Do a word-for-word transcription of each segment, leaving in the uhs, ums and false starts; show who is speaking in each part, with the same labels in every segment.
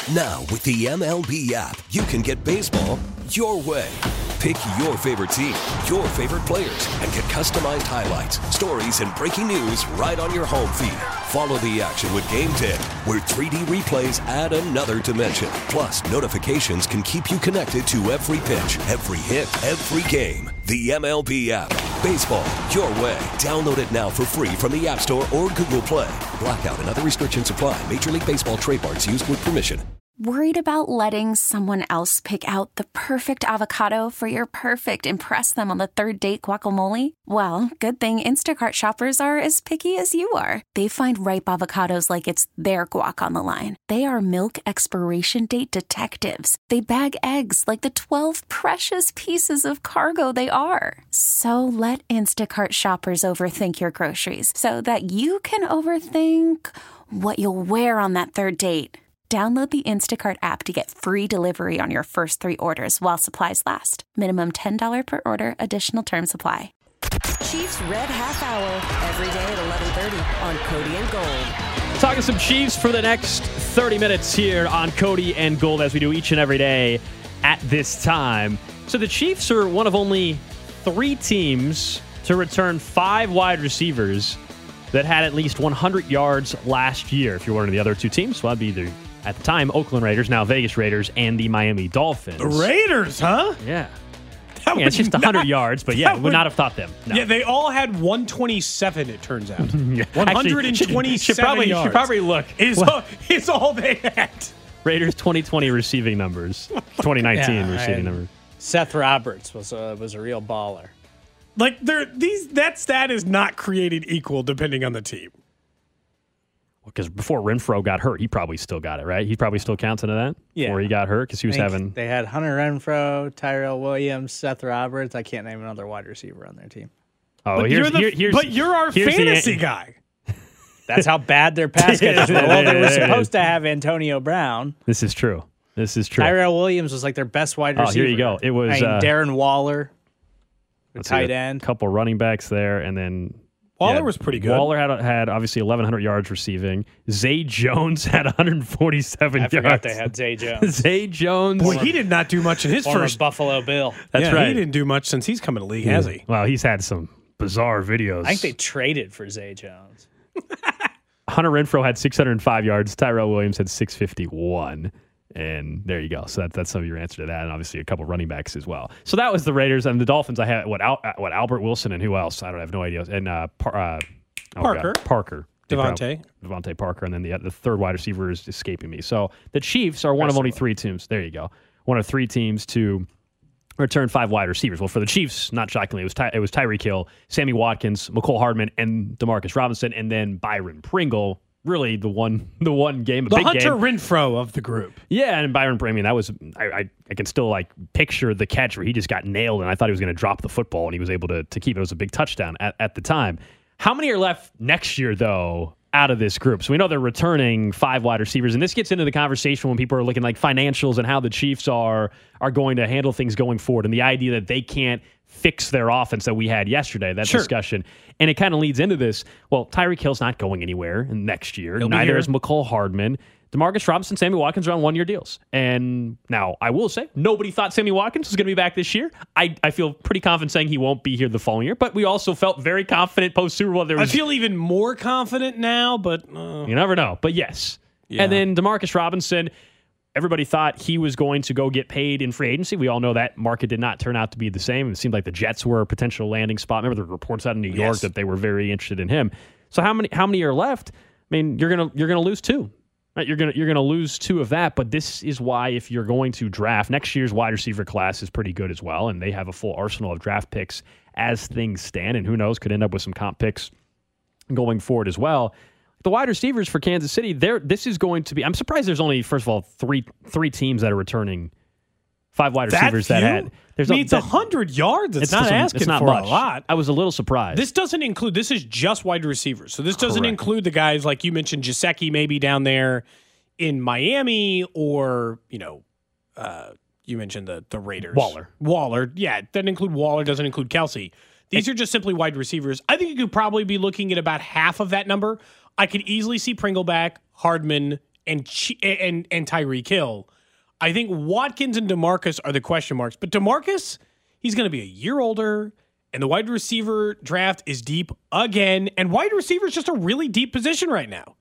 Speaker 1: Now, with the M L B app, you can get baseball your way. Pick your favorite team, your favorite players, and get customized highlights, stories, and breaking news right on your home feed. Follow the action with Game ten, where three D replays add another dimension. Plus, notifications can keep you connected to every pitch, every hit, every game. The M L B app. Baseball your way. Download it now for free from the App Store or Google Play. Blackout and other restrictions apply. Major League Baseball trademarks used with permission.
Speaker 2: Worried about letting someone else pick out the perfect avocado for your perfect impress them on the third date guacamole? Well, good thing Instacart shoppers are as picky as you are. They find ripe avocados like it's their guac on the line. They are milk expiration date detectives. They bag eggs like the twelve precious pieces of cargo they are. So let Instacart shoppers overthink your groceries so that you can overthink what you'll wear on that third date. Download the Instacart app to get free delivery on your first three orders while supplies last. Minimum ten dollars per order. Additional terms apply.
Speaker 3: Chiefs Red Half Hour, every day at eleven thirty on Cody and Gold.
Speaker 4: Talking some Chiefs for the next thirty minutes here on Cody and Gold, as we do each and every day at this time. So the Chiefs are one of only three teams to return five wide receivers that had at least one hundred yards last year. If you're one of the other two teams, well, that'd be either, at the time, Oakland Raiders, now Vegas Raiders, and the Miami Dolphins.
Speaker 5: The Raiders, huh?
Speaker 4: Yeah.
Speaker 5: That
Speaker 4: yeah, it's just one hundred
Speaker 5: not,
Speaker 4: yards, but yeah, would, would not have thought them. No.
Speaker 5: Yeah, they all had one twenty-seven, it turns out.
Speaker 4: yeah.
Speaker 5: one hundred twenty-seven
Speaker 4: Actually, should, should probably,
Speaker 5: yards.
Speaker 4: Should probably look.
Speaker 5: Is
Speaker 4: well,
Speaker 5: all, is all they had.
Speaker 4: Raiders twenty twenty receiving numbers. twenty nineteen
Speaker 6: yeah,
Speaker 4: receiving
Speaker 6: right.
Speaker 4: numbers.
Speaker 6: Seth Roberts was a, was a real baller.
Speaker 5: Like, they're, these that stat is not created equal depending on the team.
Speaker 4: Because before Renfro got hurt, he probably still got it, right? He probably still counts into that?
Speaker 6: Yeah.
Speaker 4: Before he got hurt, because he was having...
Speaker 6: They had Hunter Renfro, Tyrell Williams, Seth Roberts. I can't name another wide receiver on their team.
Speaker 4: Oh,
Speaker 5: but
Speaker 4: here's,
Speaker 5: you're the,
Speaker 4: here, here's...
Speaker 5: But you're our fantasy the, guy.
Speaker 6: That's how bad their pass catchers were. Well, they were supposed to have Antonio Brown.
Speaker 4: This is true. This is true.
Speaker 6: Tyrell Williams was like their best wide receiver.
Speaker 4: Oh, here you go. It was...
Speaker 6: I mean,
Speaker 4: uh,
Speaker 6: Darren Waller, the tight
Speaker 4: a
Speaker 6: end.
Speaker 4: couple running backs there, and then...
Speaker 5: Waller
Speaker 4: yeah,
Speaker 5: was pretty good.
Speaker 4: Waller had had obviously eleven hundred yards receiving. Zay Jones had one hundred forty-seven
Speaker 6: I
Speaker 4: yards.
Speaker 6: forgot they had Zay Jones.
Speaker 4: Zay Jones.
Speaker 5: Boy, he did not do much in his
Speaker 6: Former
Speaker 5: first.
Speaker 6: Buffalo Bill.
Speaker 4: That's
Speaker 5: yeah,
Speaker 4: right.
Speaker 5: He didn't do much since he's come in the league,
Speaker 4: yeah.
Speaker 5: has he?
Speaker 4: Well, he's had some bizarre videos.
Speaker 6: I think they traded for Zay Jones.
Speaker 4: Hunter Renfro had six hundred five yards. Tyrell Williams had six fifty-one. And there you go. So that, that's some of your answer to that, and obviously a couple running backs as well. So that was the Raiders and the Dolphins. I had what Al, what Albert Wilson and who else? I don't have no idea. And uh, Par, uh oh
Speaker 5: Parker,
Speaker 4: God, Parker,
Speaker 5: Devontae,
Speaker 4: Devontae Parker, and then the the third wide receiver is escaping me. So the Chiefs are one of only three teams. There you go. One of three teams to return five wide receivers. Well, for the Chiefs, not shockingly, it was Ty, it was Tyreek Hill, Sammy Watkins, McCole Hardman, and Demarcus Robinson, and then Byron Pringle. Really, the one, the one game, a
Speaker 5: the
Speaker 4: big
Speaker 5: Hunter
Speaker 4: game.
Speaker 5: Renfro of the group.
Speaker 4: Yeah, and Byron, I mean, that was, I, I, I can still like picture the catch where he just got nailed, and I thought he was going to drop the football, and he was able to to keep it. It was a big touchdown at, at the time. How many are left next year, though, out of this group? So we know they're returning five wide receivers, and this gets into the conversation when people are looking like financials and how the Chiefs are are going to handle things going forward, and the idea that they can't fix their offense that we had yesterday, that
Speaker 5: sure.
Speaker 4: discussion. And it kind of leads into this. Well, Tyreek Hill's not going anywhere next year.
Speaker 5: He'll
Speaker 4: Neither is McCole Hardman. Demarcus Robinson, Sammy Watkins are on one-year deals. And now, I will say, nobody thought Sammy Watkins was going to be back this year. I, I feel pretty confident saying he won't be here the following year, but we also felt very confident post-Super Bowl. There was,
Speaker 5: I feel even more confident now, but... Uh,
Speaker 4: you never know. But yes. Yeah. And then Demarcus Robinson... Everybody thought he was going to go get paid in free agency. We all know that market did not turn out to be the same. It seemed like the Jets were a potential landing spot. Remember the reports out in New York
Speaker 5: yes.
Speaker 4: that they were very interested in him. So how many how many are left? I mean, you're gonna you're gonna lose two. Right? You're gonna you're gonna lose two of that. But this is why if you're going to draft, next year's wide receiver class is pretty good as well, and they have a full arsenal of draft picks as things stand. And who knows, could end up with some comp picks going forward as well. The wide receivers for Kansas City, there. This is going to be. I'm surprised there's only, first of all, three three teams that are returning five wide receivers
Speaker 5: that,
Speaker 4: that had. There's
Speaker 5: I mean, it's
Speaker 4: that,
Speaker 5: one hundred yards. It's,
Speaker 4: it's
Speaker 5: not
Speaker 4: some,
Speaker 5: asking
Speaker 4: it's not
Speaker 5: for
Speaker 4: much.
Speaker 5: a lot.
Speaker 4: I was a little surprised.
Speaker 5: This doesn't include. This is just wide receivers. So this doesn't
Speaker 4: Correct.
Speaker 5: include the guys like you mentioned, Gesicki maybe down there in Miami, or you know, uh, you mentioned the the Raiders.
Speaker 4: Waller.
Speaker 5: Waller. Yeah, it doesn't include Waller. Doesn't include Kelsey. These are just simply wide receivers. I think you could probably be looking at about half of that number. I could easily see Pringle back, Hardman, and and and Tyreek Hill. I think Watkins and DeMarcus are the question marks. But DeMarcus, he's going to be a year older, and the wide receiver draft is deep again. And wide receiver is just a really deep position right now.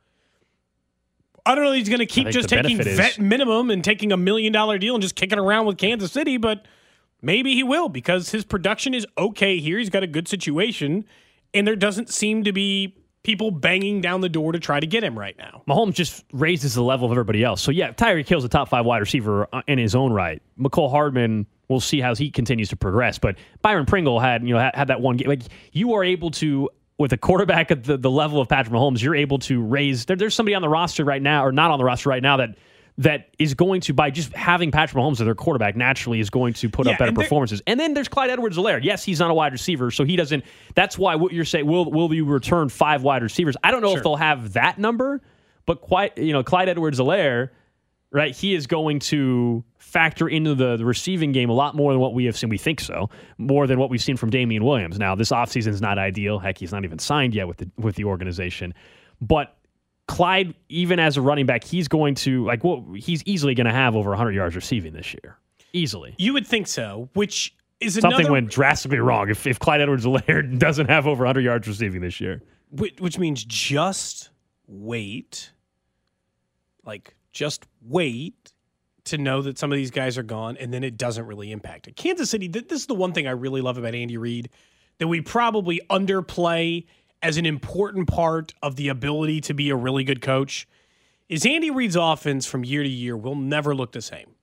Speaker 5: I don't know if he's going to keep just taking vet minimum and taking a million dollar deal and just kicking around with Kansas City, but maybe he will because his production is okay here. He's got a good situation, and there doesn't seem to be people banging down the door to try to get him right now.
Speaker 4: Mahomes just raises the level of everybody else. So, yeah, Tyreek Hill's a top five wide receiver in his own right. Mecole Hardman, we'll see how he continues to progress. But Byron Pringle had, you know, had, had that one game. Like, you are able to, with a quarterback at the, the level of Patrick Mahomes, you're able to raise. There, there's somebody on the roster right now, or not on the roster right now, that that is going to, by just having Patrick Mahomes as their quarterback, naturally is going to put yeah, up better and performances. And then there's Clyde Edwards-Helaire. Yes, he's not a wide receiver, so he doesn't. That's why what you're saying, will will you return five wide receivers? I don't know sure. if they'll have that number, but quite, you know, Clyde Edwards-Helaire, right, he is going to factor into the, the receiving game a lot more than what we have seen. We think so, more than what we've seen from Damian Williams. Now, this offseason is not ideal. Heck, he's not even signed yet with the with the organization. But Clyde, even as a running back, he's going to, like, well, he's easily going to have over one hundred yards receiving this year. Easily.
Speaker 5: You would think so, which is
Speaker 4: Something
Speaker 5: another...
Speaker 4: went drastically wrong if, if Clyde Edwards-Helaire doesn't have over one hundred yards receiving this year.
Speaker 5: Which, which means just wait. Like, just wait to know that some of these guys are gone, and then it doesn't really impact it. Kansas City, th- this is the one thing I really love about Andy Reid, that we probably underplay as an important part of the ability to be a really good coach, is Andy Reid's offense from year to year will never look the same.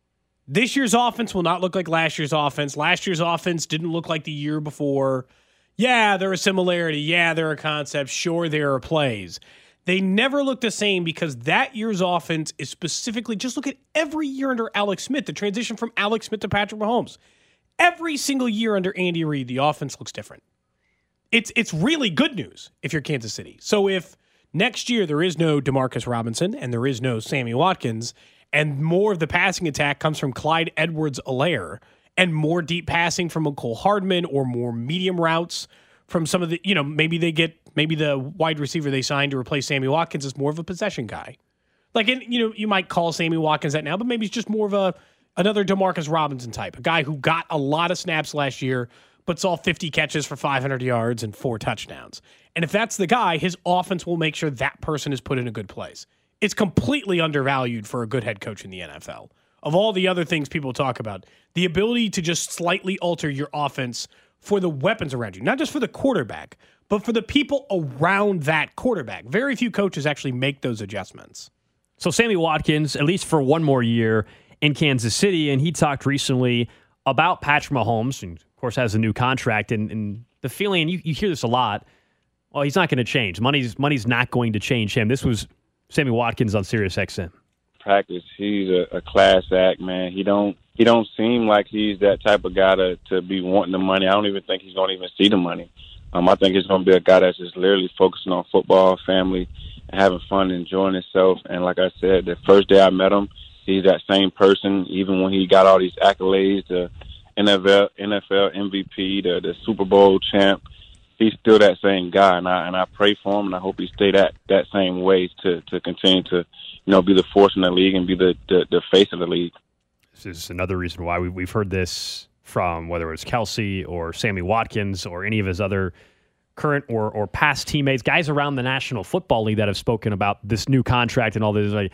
Speaker 5: This year's offense will not look like last year's offense. Last year's offense didn't look like the year before. Yeah, there are similarities. Yeah, there are concepts. Sure, there are plays. They never look the same because that year's offense is specifically, just look at every year under Alex Smith, the transition from Alex Smith to Patrick Mahomes. Every single year under Andy Reid, the offense looks different. It's it's really good news if you're Kansas City. So if next year there is no DeMarcus Robinson and there is no Sammy Watkins, and more of the passing attack comes from Clyde Edwards-Helaire, and more deep passing from Mecole Hardman, or more medium routes from some of the, you know, maybe they get, maybe the wide receiver they signed to replace Sammy Watkins is more of a possession guy. Like, you know, you might call Sammy Watkins that now, but maybe he's just more of a another DeMarcus Robinson type, a guy who got a lot of snaps last year, but saw fifty catches for five hundred yards and four touchdowns. And if that's the guy, his offense will make sure that person is put in a good place. It's completely undervalued for a good head coach in the N F L. Of all the other things people talk about, the ability to just slightly alter your offense for the weapons around you, not just for the quarterback, but for the people around that quarterback. Very few coaches actually make those adjustments.
Speaker 4: So Sammy Watkins, at least for one more year in Kansas City, and he talked recently about Patrick Mahomes, and of course has a new contract, and, and the feeling, and you, you hear this a lot, well, he's not going to change. Money's money's not going to change him. This was Sammy Watkins on Sirius X M.
Speaker 7: Practice, he's a, a class act, man. He don't he don't seem like he's that type of guy to, to be wanting the money. I don't even think he's going to even see the money. Um, I think he's going to be a guy that's just literally focusing on football, family, and having fun, enjoying himself. And like I said, the first day I met him, he's that same person, even when he got all these accolades, the N F L, N F L M V P, the, the Super Bowl champ. He's still that same guy, and I and I pray for him, and I hope he stay that, that same way to, to continue to, you know, be the force in the league and be the, the, the face of the league.
Speaker 4: This is another reason why we, we've heard this from whether it was Kelsey or Sammy Watkins or any of his other current or, or past teammates, guys around the National Football League that have spoken about this new contract and all this. Like,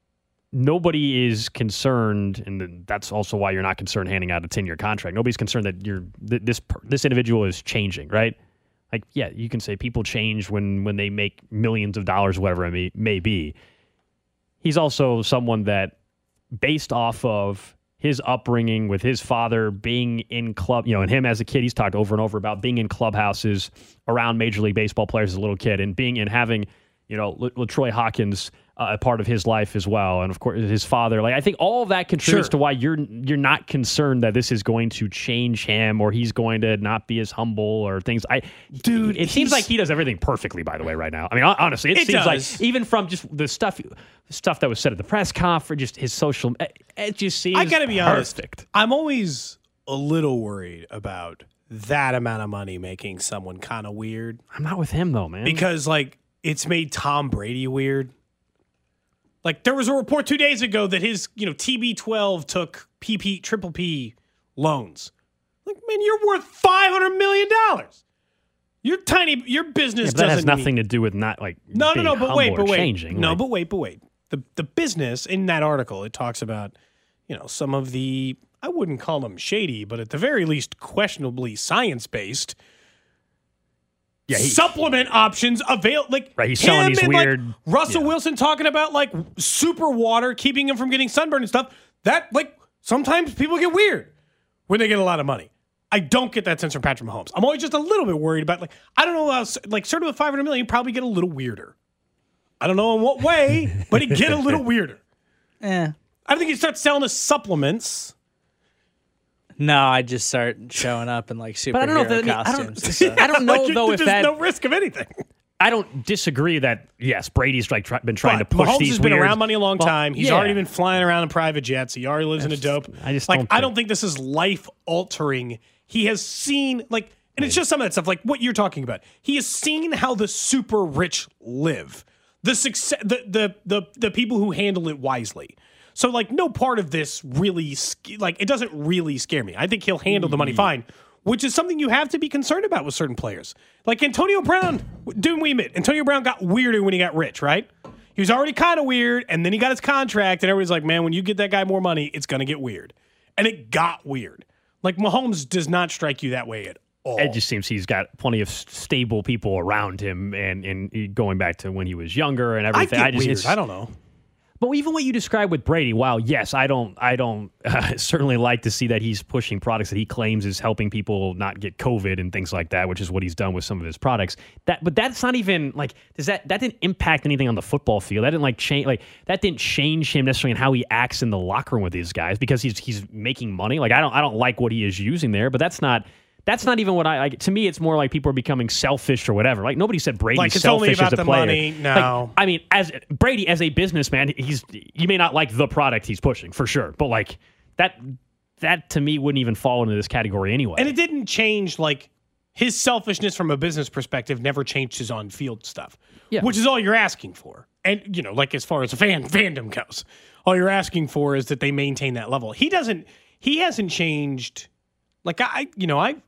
Speaker 4: nobody is concerned, and that's also why you're not concerned handing out a ten-year contract. Nobody's concerned that you're that this this individual is changing, right? Like, yeah, you can say people change when, when they make millions of dollars, whatever it may, may be. He's also someone that, based off of his upbringing with his father being in club, you know, and him as a kid, he's talked over and over about being in clubhouses around Major League Baseball players as a little kid, and being and having, you know, LaTroy Hawkins uh, a part of his life as well, and of course his father. Like, I think all of that contributes sure. to why you're you're not concerned that this is going to change him or he's going to not be as humble or things. I, dude, it seems like he does everything perfectly. By the way, right now, I mean, honestly, it, it seems does. like even from just the stuff stuff that was said at the press conference, just his social, it just seems.
Speaker 5: I gotta be
Speaker 4: perfect.
Speaker 5: honest. I'm always a little worried about that amount of money making someone kind of weird.
Speaker 4: I'm not with him though, man,
Speaker 5: because like it's made Tom Brady weird. Like there was a report two days ago that his, you know, T B twelve took P P, triple P loans. Like, man, you're worth five hundred million dollars. Your tiny, your business
Speaker 4: yeah, but
Speaker 5: doesn't
Speaker 4: that has nothing
Speaker 5: need,
Speaker 4: to do with not like
Speaker 5: no,
Speaker 4: being
Speaker 5: no, no. But wait, but wait,
Speaker 4: changing.
Speaker 5: no,
Speaker 4: like,
Speaker 5: but wait, but wait. The the business in that article, it talks about, you know, some of the, I wouldn't call them shady, but at the very least questionably science based. Yeah, he, supplement options avail like
Speaker 4: right. He's selling these
Speaker 5: and,
Speaker 4: weird.
Speaker 5: Like, Russell
Speaker 4: yeah.
Speaker 5: Wilson talking about like super water keeping him from getting sunburned and stuff. That like sometimes people get weird when they get a lot of money. I don't get that sense from Patrick Mahomes. I'm always just a little bit worried about like I don't know how, like starting with five hundred million, he'd probably get a little weirder. I don't know in what way, but he'd get a little weirder.
Speaker 6: Yeah,
Speaker 5: I think he'd start selling us supplements.
Speaker 6: No, I just start showing up in like superhero
Speaker 4: but I don't know if that,
Speaker 6: costumes.
Speaker 4: I don't, I don't know
Speaker 5: like,
Speaker 4: though if
Speaker 5: there's
Speaker 4: that.
Speaker 5: no risk of anything.
Speaker 4: I don't disagree that yes, Brady's like try, been trying
Speaker 5: but
Speaker 4: to push
Speaker 5: Mahomes
Speaker 4: these.
Speaker 5: has been
Speaker 4: weird,
Speaker 5: around money a long
Speaker 4: well,
Speaker 5: time. He's
Speaker 4: yeah.
Speaker 5: already been flying around in private jets. He already lives in a dope.
Speaker 4: I just
Speaker 5: like
Speaker 4: don't
Speaker 5: I
Speaker 4: think-
Speaker 5: don't think this is life altering. He has seen like, and it's just some of that stuff like what you're talking about. He has seen how the super rich live, the success, the the the the people who handle it wisely. So like, no part of this really like it doesn't really scare me. I think he'll handle the money fine. Which is something you have to be concerned about with certain players. Like Antonio Brown, didn't we admit? Antonio Brown got weirder when he got rich, right? He was already kind of weird, and then he got his contract, and everybody's like, man, when you get that guy more money, it's going to get weird. And it got weird. Like Mahomes does not strike you that way at all.
Speaker 4: It just seems he's got plenty of stable people around him, and, and going back to when he was younger and everything.
Speaker 5: I get
Speaker 4: I just,
Speaker 5: weird.
Speaker 4: it's,
Speaker 5: I don't know.
Speaker 4: But even what you described with Brady, wow, yes, I don't, I don't uh, certainly like to see that he's pushing products that he claims is helping people not get COVID and things like that, which is what he's done with some of his products. That, but that's not even like, does that that didn't impact anything on the football field? That didn't like change, like that didn't change him necessarily in how he acts in the locker room with these guys because he's he's making money. Like I don't, I don't like what he is using there, but that's not. That's not even what I like. To me, it's more like people are becoming selfish or whatever. Like nobody said Brady's
Speaker 5: like it's
Speaker 4: selfish
Speaker 5: only about
Speaker 4: as a
Speaker 5: the
Speaker 4: player.
Speaker 5: money. No,
Speaker 4: like, I mean, as Brady as a businessman, he's you may not like the product he's pushing for sure, but like that that to me wouldn't even fall into this category anyway.
Speaker 5: And it didn't change like his selfishness from a business perspective. Never changed his on-field stuff,
Speaker 4: yeah.
Speaker 5: which is all you're asking for. And you know, like as far as a fan fandom goes, all you're asking for is that they maintain that level. He doesn't. He hasn't changed. Like I, you know, I.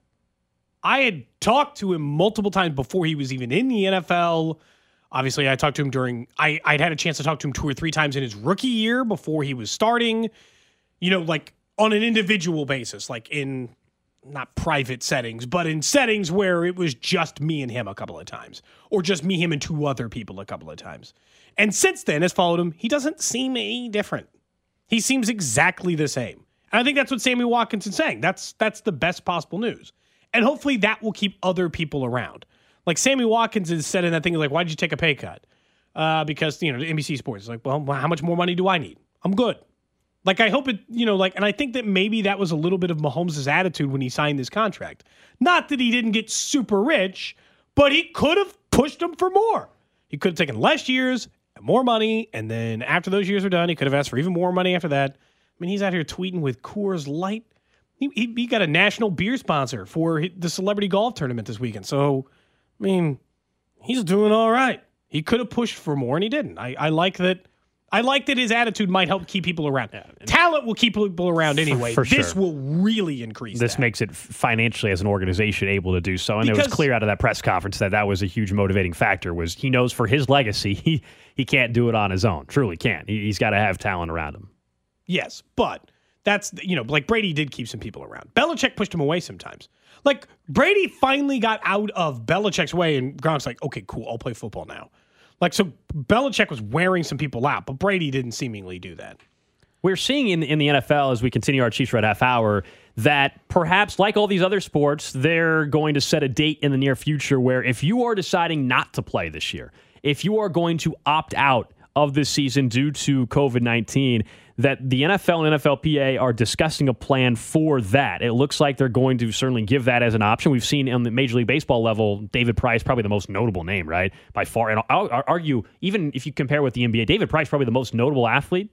Speaker 5: I had talked to him multiple times before he was even in the N F L. Obviously, I talked to him during, I, I'd had a chance to talk to him two or three times in his rookie year before he was starting, you know, like on an individual basis, like in not private settings, but in settings where it was just me and him a couple of times, or just me, him, and two other people a couple of times. And since then, has followed him, he doesn't seem any different. He seems exactly the same. And I think that's what Sammy Watkins is saying. That's that's the best possible news. And hopefully that will keep other people around. Like Sammy Watkins has said in that thing, like, why'd you take a pay cut? Uh, because, you know, N B C Sports is like, well, how much more money do I need? I'm good. Like, I hope it, you know, like, and I think that maybe that was a little bit of Mahomes' attitude when he signed this contract. Not that he didn't get super rich, but he could have pushed him for more. He could have taken less years and more money, and then after those years are done, he could have asked for even more money after that. I mean, he's out here tweeting with Coors Light. He, he, he got a national beer sponsor for the celebrity golf tournament this weekend. So, I mean, he's doing all right. He could have pushed for more, and he didn't. I, I like that. I like that his attitude might help keep people around. Yeah, talent will keep people around anyway.
Speaker 4: For, for
Speaker 5: this
Speaker 4: sure.
Speaker 5: will really increase.
Speaker 4: This
Speaker 5: that.
Speaker 4: makes it financially as an organization able to do so, and
Speaker 5: Because,
Speaker 4: it was clear out of that press conference that that was a huge motivating factor. Was he knows for his legacy, he he can't do it on his own. Truly can't. He, he's got to have talent around him.
Speaker 5: Yes, but. That's, you know, like Brady did keep some people around. Belichick pushed him away sometimes. Like, Brady finally got out of Belichick's way, and Gronk's like, okay, cool, I'll play football now. Like, so Belichick was wearing some people out, but Brady didn't seemingly do that.
Speaker 4: We're seeing in, in the N F L, as we continue our Chiefs Red Half Hour, that perhaps, like all these other sports, they're going to set a date in the near future where if you are deciding not to play this year, if you are going to opt out of this season due to covid nineteen, that the N F L and N F L P A are discussing a plan for that. It looks like they're going to certainly give that as an option. We've seen on the Major League Baseball level, David Price, probably the most notable name, right? By far. And I'll, I'll argue, even if you compare with the N B A, David Price, probably the most notable athlete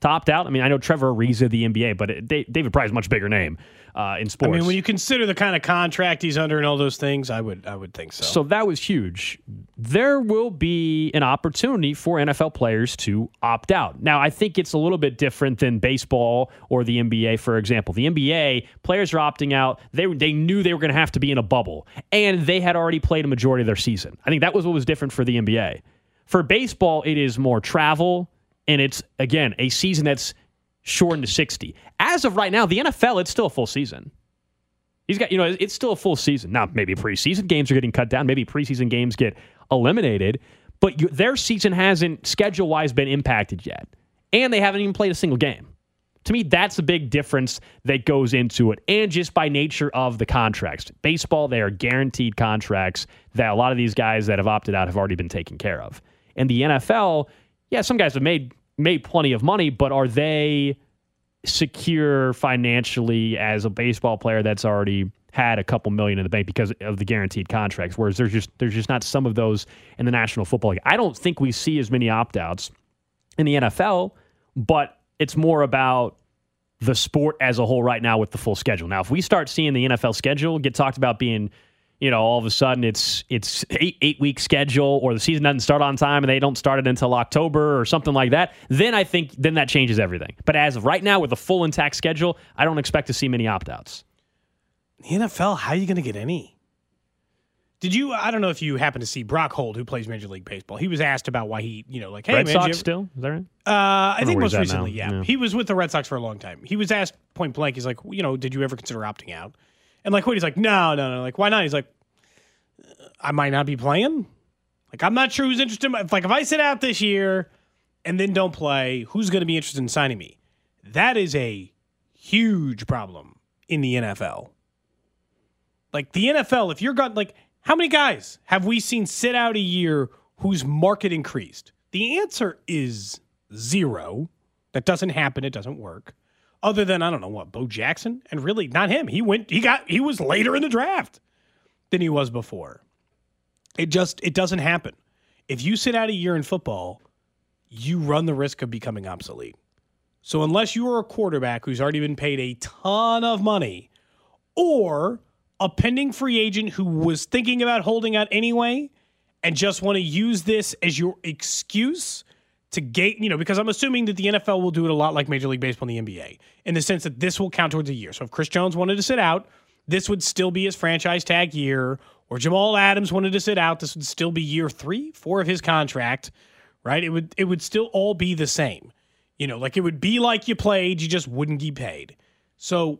Speaker 4: to opt out? I mean, I know Trevor Ariza, the N B A, but it, David Price is a much bigger name uh, in sports.
Speaker 5: I mean, when you consider the kind of contract he's under and all those things, I would I would think so.
Speaker 4: So that was huge. There will be an opportunity for N F L players to opt out. Now, I think it's a little bit different than baseball or the N B A, for example. The N B A, players are opting out. They, they knew they were going to have to be in a bubble, and they had already played a majority of their season. I think that was what was different for the N B A. For baseball, it is more travel, and it's, again, a season that's shortened to sixty. As of right now, the N F L, it's still a full season. He's got, you know, it's still a full season. Now, maybe preseason games are getting cut down. Maybe preseason games get eliminated, but you, their season hasn't, schedule-wise, been impacted yet. And they haven't even played a single game. To me, that's a big difference that goes into it, and just by nature of the contracts. Baseball, they are guaranteed contracts that a lot of these guys that have opted out have already been taken care of. And the N F L, yeah, some guys have made made plenty of money, but are they secure financially as a baseball player that's already had a couple million in the bank because of the guaranteed contracts? Whereas there's just there's just not some of those in the National Football League. I don't think we see as many opt-outs in the N F L, but it's more about the sport as a whole right now with the full schedule. Now, if we start seeing the N F L schedule get talked about being, you know, all of a sudden it's it's eight eight week schedule, or the season doesn't start on time and they don't start it until October or something like that, then I think then that changes everything. But as of right now, with a full intact schedule, I don't expect to see many opt-outs.
Speaker 5: The N F L, how are you going to get any? Did you, I don't know if you happen to see Brock Holt, who plays Major League Baseball. He was asked about why he, you know, like, hey,
Speaker 4: Red
Speaker 5: man.
Speaker 4: Sox
Speaker 5: ever,
Speaker 4: still? Is that right?
Speaker 5: Uh, I, I think most
Speaker 4: at
Speaker 5: recently,
Speaker 4: now.
Speaker 5: yeah.
Speaker 4: Yeah.
Speaker 5: He was with the Red Sox for a long time. He was asked point blank, he's like, you know, did you ever consider opting out? And like, what? He's like, no, no, no. Like, why not? He's like, I might not be playing. Like, I'm not sure who's interested. In my, like, if I sit out this year and then don't play, who's going to be interested in signing me? That is a huge problem in the N F L. Like, the N F L, if you're got, like, how many guys have we seen sit out a year whose market increased? The answer is zero. That doesn't happen. It doesn't work. Other than, I don't know what, Bo Jackson? And really, not him. He went, he got, he was later in the draft than he was before. It just, it doesn't happen. If you sit out a year in football, you run the risk of becoming obsolete. So unless you are a quarterback who's already been paid a ton of money, or a pending free agent who was thinking about holding out anyway and just want to use this as your excuse to gate, you know, because I'm assuming that the N F L will do it a lot like Major League Baseball and the N B A, in the sense that this will count towards a year. So if Chris Jones wanted to sit out, this would still be his franchise tag year, or Jamal Adams wanted to sit out, this would still be year three, four of his contract, right? It would, it would still all be the same. You know, like it would be like you played, you just wouldn't get paid. So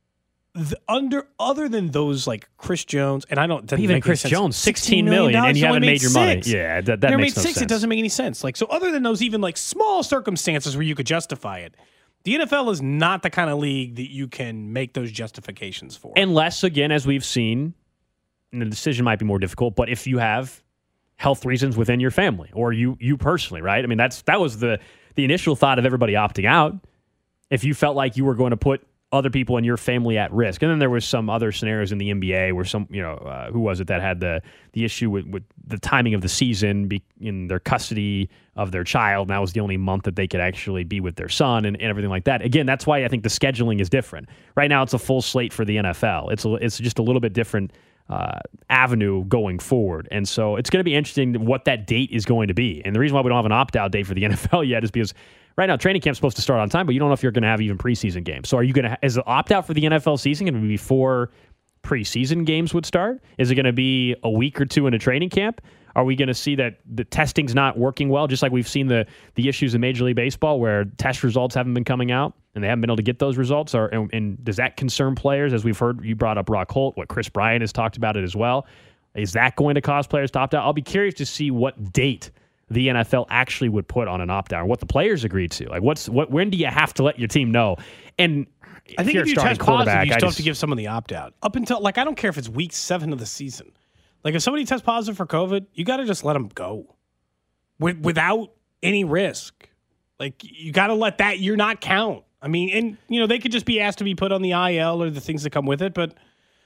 Speaker 5: The under other than those like Chris Jones, and I don't
Speaker 4: even
Speaker 5: make
Speaker 4: Chris
Speaker 5: sense.
Speaker 4: Jones, sixteen million, and you haven't made your money. Yeah, that, that
Speaker 5: you
Speaker 4: makes
Speaker 5: made
Speaker 4: no
Speaker 5: six.
Speaker 4: sense.
Speaker 5: It doesn't make any sense. Like, so other than those even like small circumstances where you could justify it, the N F L is not the kind of league that you can make those justifications for.
Speaker 4: Unless, again, as we've seen, and the decision might be more difficult, but if you have health reasons within your family or you you personally, right? I mean, that's that was the the initial thought of everybody opting out. If you felt like you were going to put other people in your family at risk. And then there was some other scenarios in the N B A where some, you know, uh, who was it that had the the issue with, with the timing of the season be, in their custody of their child. And that was the only month that they could actually be with their son and, and everything like that. Again, that's why I think the scheduling is different. Right now, it's a full slate for the N F L. It's a, it's just a little bit different uh, avenue going forward. And so it's going to be interesting what that date is going to be. And the reason why we don't have an opt-out date for the N F L yet is because right now, training camp's supposed to start on time, but you don't know if you're going to have even preseason games. So are you going to, is the opt-out for the N F L season going to be before preseason games would start? Is it going to be a week or two in a training camp? Are we going to see that the testing's not working well, just like we've seen the the issues in Major League Baseball where test results haven't been coming out and they haven't been able to get those results? Or, and, and does that concern players? As we've heard, you brought up Brock Holt, what Chris Bryant has talked about it as well. Is that going to cause players to opt out? I'll be curious to see what date the N F L actually would put on an opt-out, or what the players agreed to. Like, what's what? When do you have to let your team know? And
Speaker 5: I think
Speaker 4: if,
Speaker 5: if you test positive, you still have to give someone the opt-out. Up until, like, I don't care if it's week seven of the season. Like, if somebody tests positive for COVID, you got to just let them go with, without any risk. Like, you got to let that year not count. I mean, and, you know, they could just be asked to be put on the I L or the things that come with it, but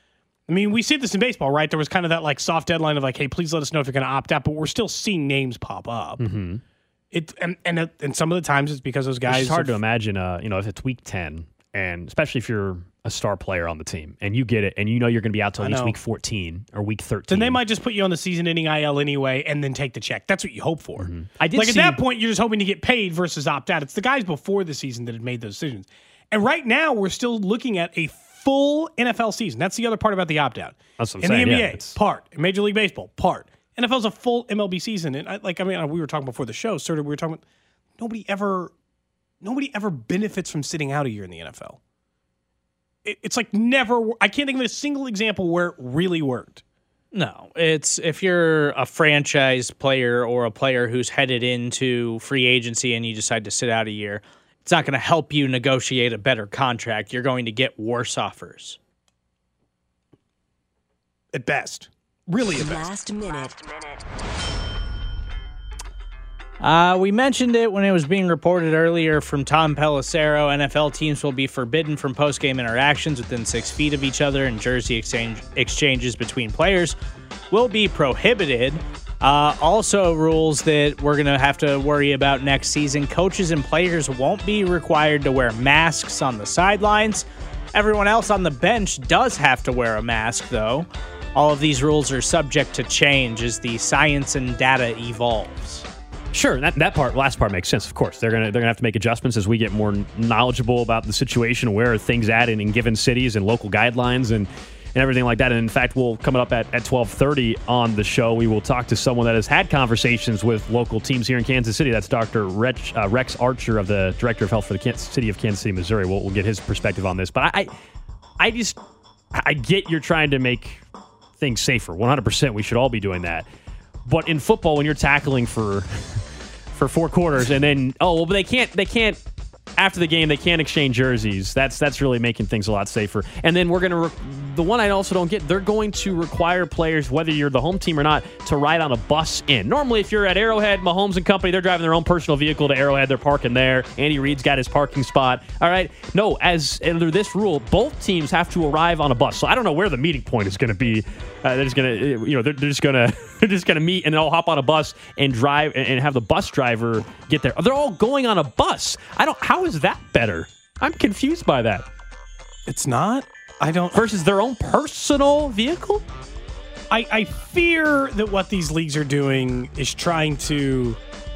Speaker 5: I mean, we see this in baseball, right? There was kind of that like soft deadline of like, hey, please let us know if you're going to opt out, but we're still seeing names pop up.
Speaker 4: Mm-hmm.
Speaker 5: It and and, and some of the times it's because those guys.
Speaker 4: It's hard
Speaker 5: have,
Speaker 4: to imagine. Uh, you know, if it's week ten, and especially if you're a star player on the team, and you get it, and you know you're going to be out till at least week fourteen or week thirteen.
Speaker 5: Then they might just put you on the season-ending I L anyway, and then take the check. That's what you hope for.
Speaker 4: Mm-hmm. I did
Speaker 5: like
Speaker 4: see,
Speaker 5: at that point, you're just hoping to get paid versus opt out. It's the guys before the season that had made those decisions. And right now, we're still looking at a full N F L season. That's the other part about the opt out.
Speaker 4: That's what I'm
Speaker 5: in
Speaker 4: saying.
Speaker 5: the N B A,
Speaker 4: yeah, it's...
Speaker 5: part. In Major League Baseball, part. N F L's a full M L B season, and I, like I mean, we were talking before the show started. We were talking about nobody ever, nobody ever benefits from sitting out a year in the N F L. It, it's like never. I can't think of a single example where it really worked.
Speaker 6: No, it's if you're a franchise player or a player who's headed into free agency and you decide to sit out a year, it's not going to help you negotiate a better contract. You're going to get worse offers.
Speaker 5: At best. Really at best.
Speaker 3: Last minute.
Speaker 6: Uh, we mentioned it when it was being reported earlier from Tom Pelissero. N F L teams will be forbidden from post-game interactions within six feet of each other, and jersey exchange exchanges between players will be prohibited. Uh, also, rules that we're going to have to worry about next season. Coaches and players won't be required to wear masks on the sidelines. Everyone else on the bench does have to wear a mask, though. All of these rules are subject to change as the science and data evolves.
Speaker 4: Sure, that that part, last part makes sense. Of course, they're gonna they're gonna have to make adjustments as we get more knowledgeable about the situation, where are things at in, in given cities and local guidelines and, and everything like that. And in fact, we'll coming up at, at twelve thirty on the show, we will talk to someone that has had conversations with local teams here in Kansas City. That's Doctor Rex, uh, Rex Archer, of the Director of Health for the Kansas City of Kansas City, Missouri. We'll, we'll get his perspective on this. But I, I, I just I get you're trying to make things safer. one hundred percent, we should all be doing that. But in football, when you're tackling for for four quarters and then oh well, but they can't they can't after the game they can't exchange jerseys. That's that's really making things a lot safer. And then we're gonna re- the one I also don't get, they're going to require players, whether you're the home team or not, to ride on a bus in. Normally, if you're at Arrowhead, Mahomes and company, they're driving their own personal vehicle to Arrowhead. They're parking there. Andy Reid's got his parking spot. All right. No, as under this rule, both teams have to arrive on a bus. So I don't know where the meeting point is going to be. Uh, they're just going to, you know, they're, they're just going to, they're just going to meet and then all hop on a bus and drive and have the bus driver get there. They're all going on a bus. I don't. How is that better? I'm confused by that.
Speaker 5: It's not. I don't.
Speaker 4: Versus their own personal vehicle?
Speaker 5: I, I fear that what these leagues are doing is trying to.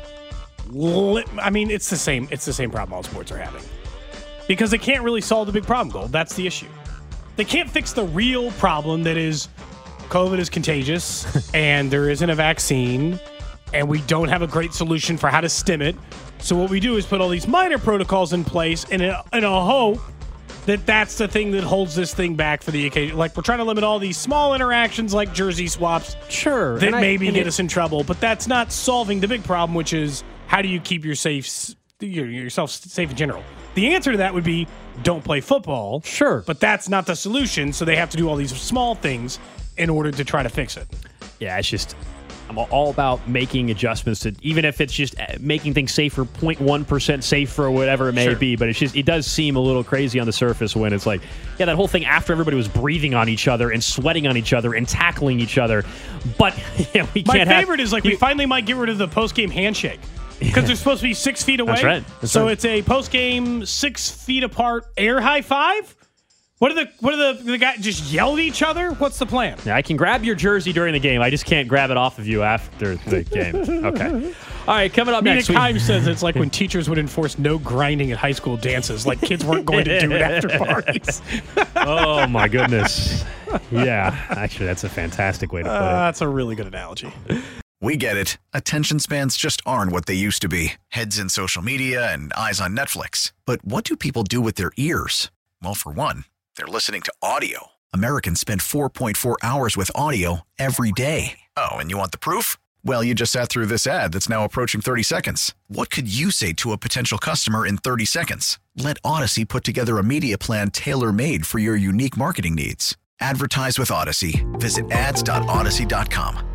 Speaker 5: Li- I mean, it's the same. It's the same problem all sports are having, because they can't really solve the big problem. Gold. That's the issue. They can't fix the real problem that is COVID is contagious and there isn't a vaccine and we don't have a great solution for how to stem it. So what we do is put all these minor protocols in place in a, in a hope that that's the thing that holds this thing back for the occasion. Like, we're trying to limit all these small interactions like jersey swaps.
Speaker 4: Sure.
Speaker 5: That
Speaker 4: I,
Speaker 5: maybe get
Speaker 4: it,
Speaker 5: us in trouble, but that's not solving the big problem, which is how do you keep your safe, yourself safe in general? The answer to that would be don't play football.
Speaker 4: Sure.
Speaker 5: But that's not the solution, so they have to do all these small things in order to try to fix it.
Speaker 4: Yeah, it's just, I'm all about making adjustments to, even if it's just making things safer, zero point one percent safer or whatever it may
Speaker 5: Sure.
Speaker 4: be. But it's just, it does seem a little crazy on the surface when it's like, yeah, that whole thing after everybody was breathing on each other and sweating on each other and tackling each other. But yeah, we
Speaker 5: My
Speaker 4: can't
Speaker 5: favorite
Speaker 4: have,
Speaker 5: is like
Speaker 4: you,
Speaker 5: we finally might get rid of the post-game handshake. Because they're supposed to be six feet away.
Speaker 4: That's right. That's
Speaker 5: so
Speaker 4: right.
Speaker 5: it's a post-game six feet apart air high five? What are the what are the the guys just yell at each other? What's the plan?
Speaker 4: Yeah, I can grab your jersey during the game. I just can't grab it off of you after the game. Okay. All right, coming up
Speaker 5: Mina
Speaker 4: next.
Speaker 5: Kimes we- says it's like when teachers would enforce no grinding at high school dances, like kids weren't going to do it after parties.
Speaker 4: Oh, my goodness. Yeah, actually, that's a fantastic way to put
Speaker 5: Uh,
Speaker 4: it.
Speaker 5: that's a really good analogy.
Speaker 8: We get it. Attention spans just aren't what they used to be. Heads in social media and eyes on Netflix. But what do people do with their ears? Well, for one, they're listening to audio. Americans spend four point four hours with audio every day. Oh, and you want the proof? Well, you just sat through this ad that's now approaching thirty seconds. What could you say to a potential customer in thirty seconds? Let Odyssey put together a media plan tailor-made for your unique marketing needs. Advertise with Odyssey. Visit ads dot odyssey dot com.